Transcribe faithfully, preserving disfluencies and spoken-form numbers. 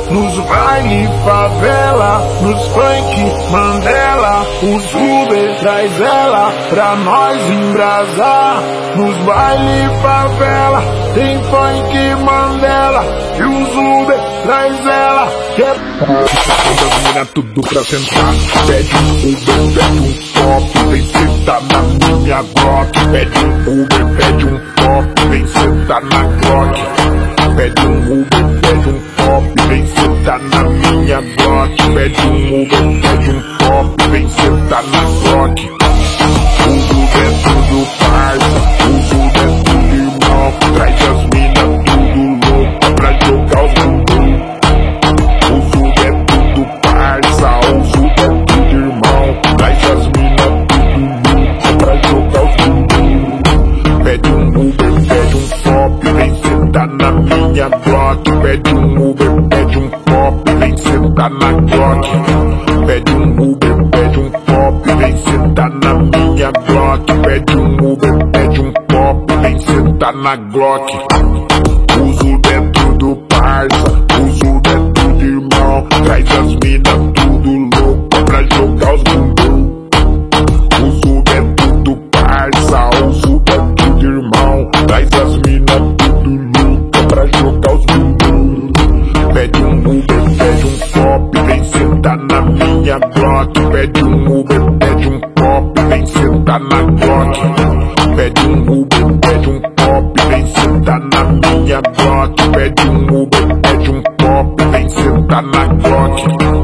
nos baile favela, nos funk Mandela, os Uber traz ela pra nós embrasar. Nos baile favela tem funk Mandela e os Uber traz ela que é das mina tudo pra sentar. Pede um Uber, pede um copo, vem sentar na minha Glock. Pede um Uber, pede um copo, vem sentar na Glock. Pede um Uber, pede um copo, vem sentar na minha Glock. Pede um Uber, pede um copo, vem sentar na Glock. O Uber é tudo parça, o Uber é tudo irmão. Traz as mina tudo louca pra jogar os bumbum. O Uber é tudo parça, o Uber é tudo irmão. Traz as mina tudo louca pra jogar os bumbum. Pede um Uber, pede um copo, vem sentar na minha Glock. Pede um Uber, pede um copo, vem sentar na Glock. Pede um Uber, pede um copo, vem sentar na minha Glock. Pede um Uber, pede um copo, vem sentar na Glock. Os Uber é tudo parça, os Uber é tudo irmão. Traz as mina tudo louca pra jogar os bumbum. Os Uber é tudo parça, os Uber é tudo irmão. Traz as mina tudo louca pra jogar os bumbum. Pede um Uber, pede um copo, vem sentar na minha Glock. Pede um Uber, pede um copo, vem sentar na Glock. Pede um Uber, pede um copo, vem sentar na minha Glock. Pede um Uber, pede um copo, vem sentar na Glock.